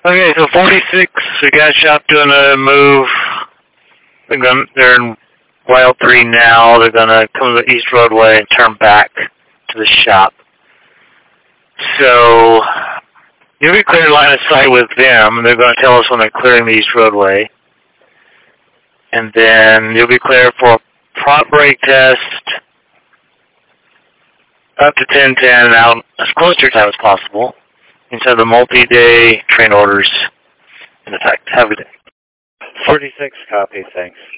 Okay, so 46, we got a shop doing a move. They're in Wild 3 now. They're going to come to the East Roadway and turn back to the shop. So, you'll be clear line of sight with them. They're going to tell us when they're clearing the East Roadway. And then you'll be clear for a prompt brake test up to 10:10 and out as close to your time as possible inside the multi-day train orders in effect. Have a good day. 46, copy, thanks.